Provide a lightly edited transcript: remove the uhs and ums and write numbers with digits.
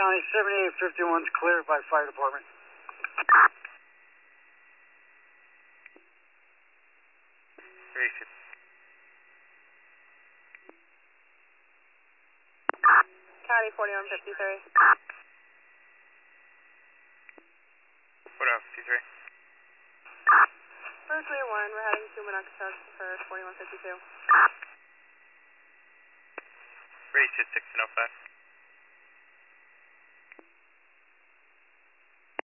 County 7851 is cleared by fire department. Racing. County 4153. 4153. First clear 1, we're heading to Minnetonka for 4152. Race at 605.